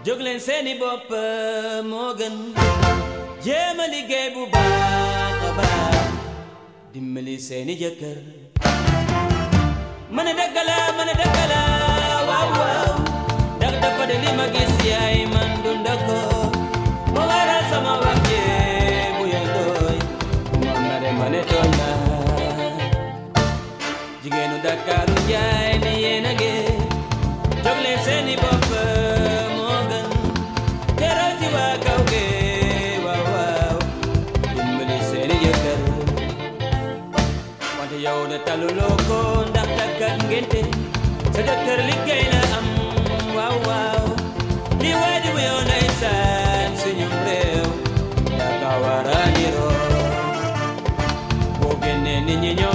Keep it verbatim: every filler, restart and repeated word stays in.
jóg leen seeni bopp moo gën jéem a liggéey bu baax a baax dimbali seeni jëkkër mën a dëgg la mën a dëgg la waaw waaw ndax dafa de li ma gis yaay man dund ko mu waral sama wax jee bu yëngooy moom na de ma ne tooñ na jigéenu Dakaaru Njaay ni yéen a ngi jóg leen seeni bopp moo gën teral si waa kaw ge waaw waaw dimbali seeni jëkkër wante yow de taluloo ko ndax takkat ngente sa jëkkër liggéey na am waaw waaw li waay di yow ndeysaan suñu réew yaa ka war a niroo boo génnee nit ñi ñoo